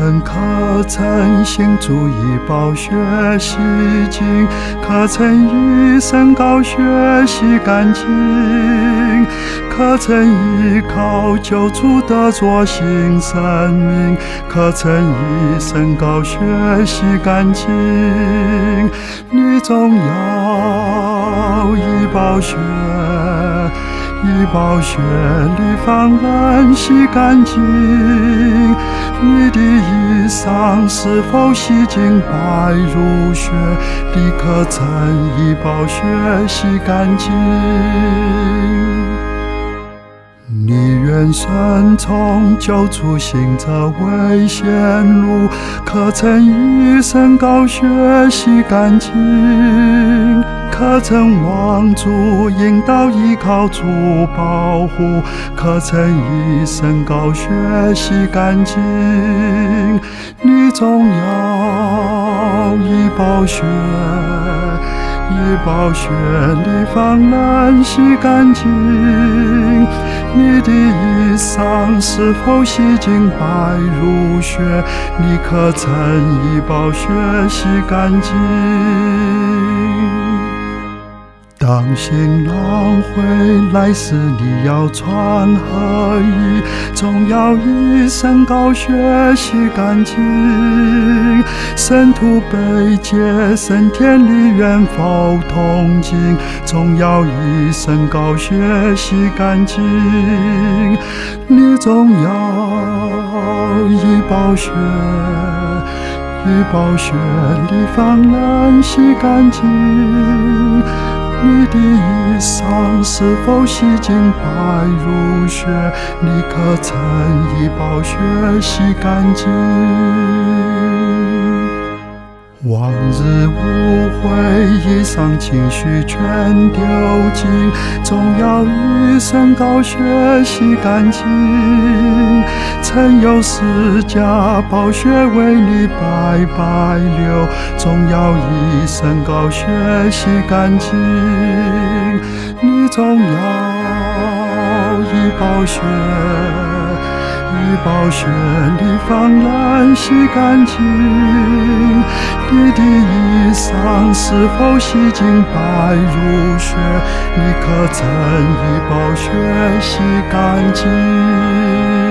人可曾行足以饱血洗净？可曾以身膏血洗干净？可曾依靠救主得着新生命？可曾以身膏血洗干净？你总要以宝血里方能洗干净。你的衣裳是否洗净白如雪？你可曾以宝血洗干净？你愿顺从救主行这危险路？可曾以身膏血洗干净？可曾望主引导依靠主保护？可曾以身膏血洗干净？你总要以宝血里方能洗干净。你的衣裳是否洗净白如雪？你可曾以宝血洗干净？当新郎回来时，你要穿何衣？总要以身膏血洗干净。圣徒被接升天里远否同进？总要以身膏血洗干净。你总要以宝血里方能洗干净。你的衣裳是否洗净白如雪？你可曾以宝血洗干净？往日无悔，衣裳情绪全丢尽，总要以身膏血洗干净。曾有释迦宝血为你白白流，总要以身膏血洗干净。你总要以宝血里方能洗干净。你的衣裳是否洗净白如雪？你可曾以宝血洗干净？